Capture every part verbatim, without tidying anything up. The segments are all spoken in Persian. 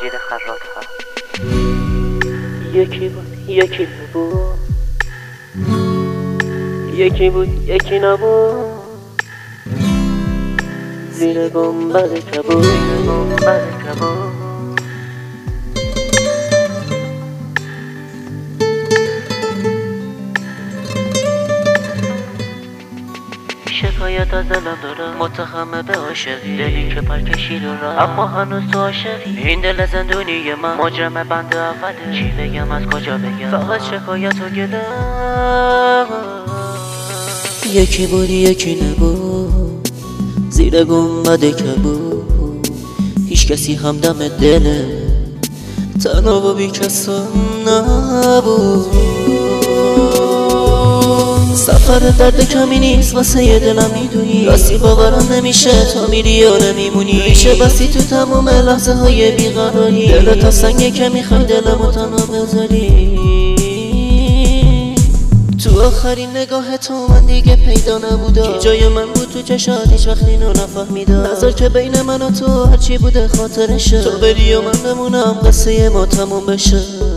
مجید خرات‌ها. یکی بود یکی نبود، یکی بود یکی نبود، زیر گنبد کبود، زیر گنبد کبود. شکایت از دلم دارم، متخمه به عاشقی، دلی که پر کشید و رفت اما هنوز تو عاشقی. این دل زندونی من مجرم بند اوله، چی بگم از کجا بگم، فقط شکایت و گلم. یکی بود یکی نبود، زیر گنبد کبود، هیچ کسی همدم دله، تنها و بی کسم نبود. سفر درد کمی نیست واسه یه دلم میدونی، راستی باورم نمیشه تا میری یا نمیمونی. میشه بسی تو تموم لحظه های بیقراری، دل تا سنگه که میخوای دلمو تنها بذاری. تو آخرین نگاه تو من دیگه پیدا نبودا، کی جای من بود تو چشات هیچ وقت اینو نفهمیدم. نظر که بین من و تو هرچی بوده خاطرشه، تو بری و من بمونم قصه ما تموم بشه.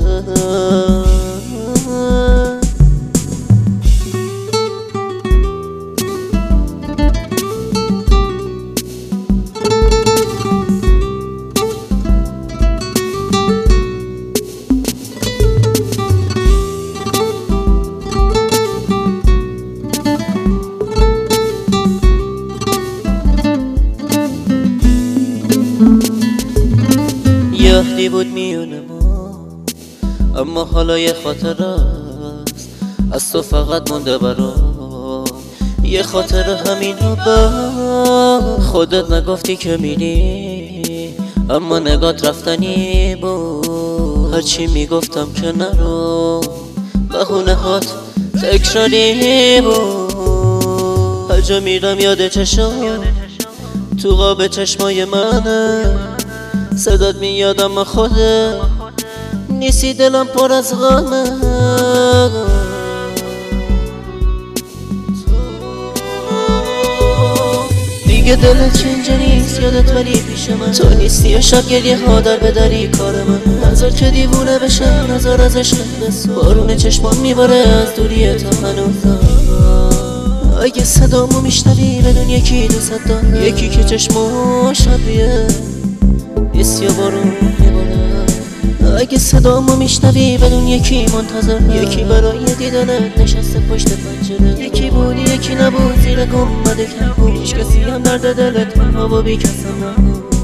یه بود میون ما، اما حالا یه خاطر است از تو فقط مونده برام. یه خاطر همینو با خودت نگفتی که میری، اما نگات رفتنی بود. هرچی میگفتم که نرو، بهونه هات تکراری بود. هر جا میرم یاد چشم تو قاب چشمای منه، صدات میاد اما خودت نیستی، دلم پر از غمه. دیگه دلت که اینجا نیست، یادت ولی پیش من تو نیستی، یا شب گریه ها در بدری کار من. نظر که دیوونه بشه، نظر از عشق بسو، بارون چشمان میباره از دوری تا هنوزم. اگه صدامو میشنوی بدون یکی دوست دارم، یکی که چشمو شبیه ایست یا بارون میباره. اگه صدامو میشنوی بدون یکی منتظر، یکی برای دیدنت نشسته پشت پنجره. یکی بود یکی نبود، زیر گنبد کبود، هیچ کسی هم درد دلت تنها و بی کسم نبود.